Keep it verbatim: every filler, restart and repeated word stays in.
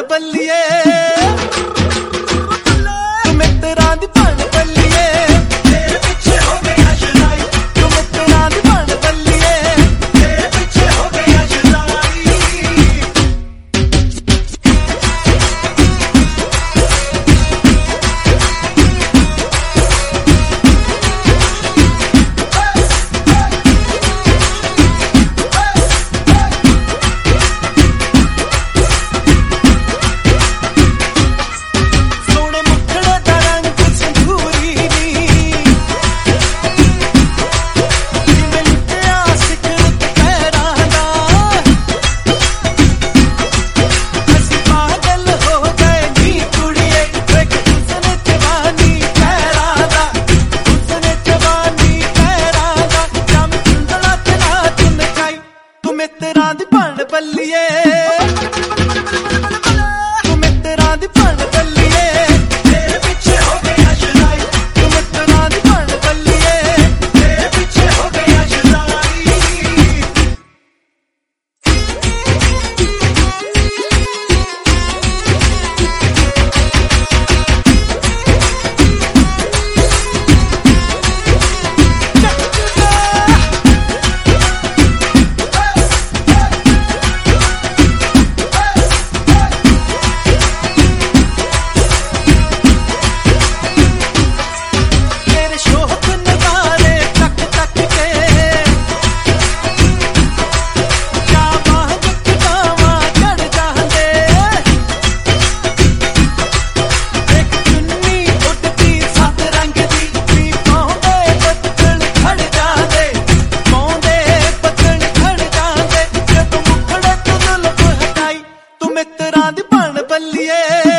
ਬੱਲੀਏ ਤੂੰ ਮਿੱਤਰਾਂ ਦੀ ਭਣ ਬੱਲੀਏ ਤੇਰੇ ਪਿੱਛੇ ਹੋ ਗਿਆ ਸ਼ਰਾਈ ਤੂੰ ਮਿੱਤਰਾਂ ਦੀ ਭਣ ਬੱਲੀਏ ਤੇਰੇ ਪਿੱਛੇ ਹੋ ਗਿਆ ਸ਼ਰਾਈ ਮਿੱਤਰਾਂ ਦੀ ਭਣ ਬੱਲੀਏ ਤੂੰ ਮਿੱਤਰਾਂ ਦੀ ਭਣ ਬੱਲੀਏ ਤੇਰੇ ਪਿੱਛੇ ਹੋ ਗਿਆ ਸ਼ਰਾਈ ਤੂੰ ਮਿੱਤਰਾਂ ਦੀ ਭਣ ਬੱਲੀਏ ਤੇਰੇ ਪਿੱਛੇ ਹੋ ਗਿਆ ਸ਼ਰਾਈ ਮਿੱਤਰਾਂ ਦੀ ਭਣ ਬੱਲੀਏ